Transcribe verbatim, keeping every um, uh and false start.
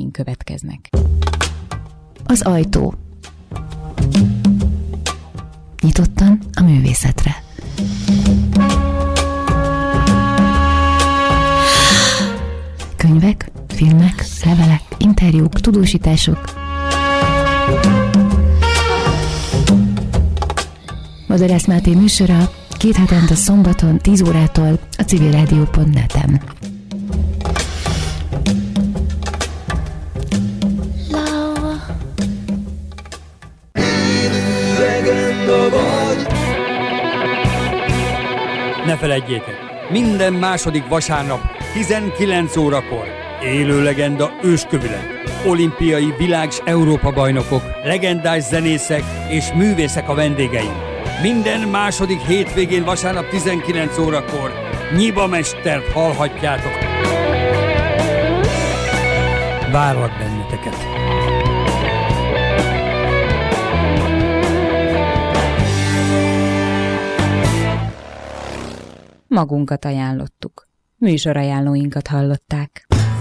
ajánlóink következnek. Az ajtó. Nyitottan a művészetre. Könyvek, filmek, levelek, interjúk, tudósítások. Madarász Máté műsora két hetente szombaton tíz órától a civilrádió pont net-en. Ne feledjétek, minden második vasárnap tizenkilenc órakor élő legenda őskövület, olimpiai világ- és Európa-bajnokok, legendás zenészek és művészek a vendégeink. Minden második hétvégén vasárnap tizenkilenc órakor Nyiba Mestert hallhatjátok. Várlak benneteket! Magunkat ajánlottuk. Műsorajánlóinkat hallották.